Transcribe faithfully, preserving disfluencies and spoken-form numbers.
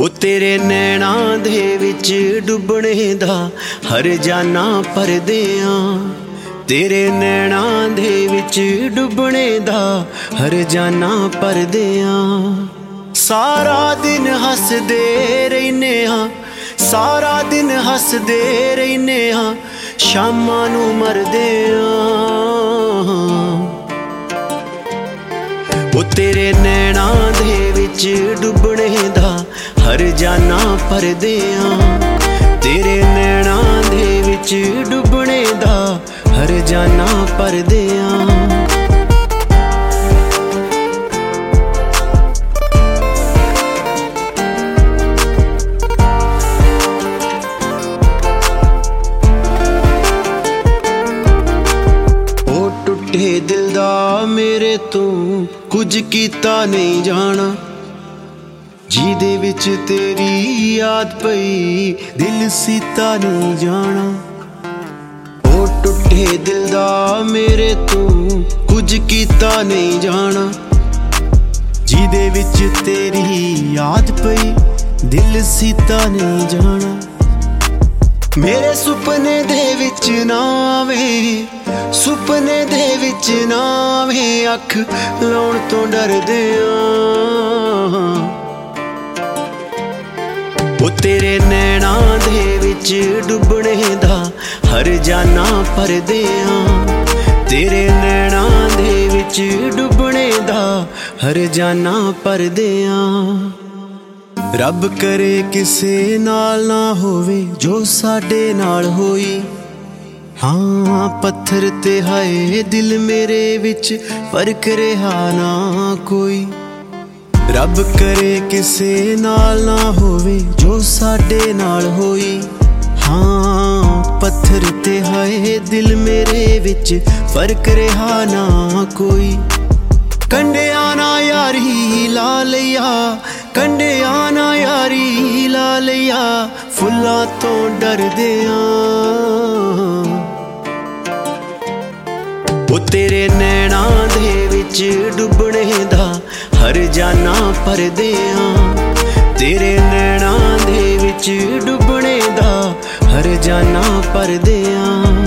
ਉਹ ਤੇਰੇ ਨੈਣਾਂ ਦੇ ਵਿੱਚ ਡੁੱਬਣੇ ਦਾ ਹਰ ਜਾਨਾ ਪਰਦਿਆਂ, ਤੇਰੇ ਨੈਣਾਂ ਦੇ ਵਿੱਚ ਡੁੱਬਣੇ ਦਾ ਹਰ ਜਾਨਾ ਪਰਦਿਆਂ। ਸਾਰਾ ਦਿਨ ਹੱਸਦੇ ਰਹਿੰਦੇ ਹਾਂ, ਸਾਰਾ ਦਿਨ ਹੱਸਦੇ ਰਹਿੰਦੇ ਹਾਂ, ਸ਼ਾਮਾਂ ਨੂੰ ਮਰਦੇ ਆਂ। ਉਹ ਤੇਰੇ ਨੈਣਾਂ ਦੇ ਵਿੱਚ ਡੁੱਬਣੇ ਦਾ ਹਰ ਜਾਨਾ ਪਰਦਿਆਂ, ਤੇਰੇ ਨੈਣਾਂ ਦੇ ਵਿੱਚ ਡੁੱਬਣੇ ਦਾ ਹਰ ਜਾਨਾ ਪਰਦਿਆਂ। ਉਹ ਟੁੱਟੇ ਦਿਲ ਦਾ ਮੇਰੇ ਤੂੰ ਕੁਝ ਕੀਤਾ ਨਹੀਂ ਜਾਣਾ, ਜਿਹਦੇ ਵਿੱਚ ਤੇਰੀ ਯਾਦ ਪਈ ਦਿਲ ਸੀਤਾ ਨਹੀਂ ਜਾਣਾ। ਉਹ ਟੁੱਟੇ ਦਿਲ ਦਾ ਮੇਰੇ ਤੂੰ ਕੁਝ ਕੀਤਾ ਨਹੀਂ ਜਾਣਾ, ਜਿਹਦੇ ਵਿੱਚ ਤੇਰੀ ਯਾਦ ਪਈ ਦਿਲ ਸੀਤਾ ਨਹੀਂ ਜਾਣਾ। ਮੇਰੇ ਸੁਪਨੇ ਦੇ ਵਿੱਚ ਨਾ ਆਵੇ, ਸੁਪਨੇ ਦੇ ਵਿੱਚ ਨਾ ਆਵੇ, ਅੱਖ ਲਾਉਣ ਤੋਂ ਡਰਦੇ ਆਂ। ਉਹ ਤੇਰੇ ਨੈਣਾਂ ਦੇ ਵਿੱਚ ਡੁੱਬਣੇ ਦਾ ਹਰ ਜਾਨਾ ਪਰਦਿਆਂ, ਤੇਰੇ ਨੈਣਾਂ ਦੇ ਵਿੱਚ ਡੁੱਬਣੇ ਦਾ ਹਰ ਜਾਨਾ ਪਰਦਿਆਂ। ਰੱਬ ਕਰੇ ਕਿਸੇ ਨਾਲ ਨਾ ਹੋਵੇ ਜੋ ਸਾਡੇ ਨਾਲ ਹੋਈ, ਹਾਂ ਪੱਥਰ ਤੇ ਹਾਏ ਦਿਲ ਮੇਰੇ ਵਿੱਚ ਫਰਕ ਰਿਹਾ ਨਾ ਕੋਈ। ਰੱਬ ਕਰੇ ਕਿਸੇ ਨਾਲ ਨਾ ਹੋਵੇ ਜੋ ਸਾਡੇ ਨਾਲ ਹੋਈ, ਹਾਂ ਪੱਥਰ ਤੇ ਹਾਏ ਦਿਲ ਮੇਰੇ ਵਿੱਚ ਫਰਕ ਰਿਹਾ ਨਾ ਕੋਈ। ਕੰਡਿਆਂ ਨਾ ਯਾਰੀ ਲਾ ਲਿਆ, ਕੰਡਿਆਂ ਨਾ ਯਾਰੀ ਲਾ ਲਿਆ, ਫੁੱਲਾਂ ਤੋਂ ਡਰਦੇ ਆਂ। ਉਹ ਤੇਰੇ ਨੈਣਾਂ ਦੇ ਵਿੱਚ ਡੁੱਬਣੇ ਦਾ ਹਰ ਜਾਨਾ ਪਰਦਿਆਂ, ਤੇਰੇ ਨੈਣਾਂ ਦੇ ਵਿੱਚ ਡੁੱਬਣੇ ਦਾ ਹਰ ਜਾਨਾ ਪਰਦਿਆਂ।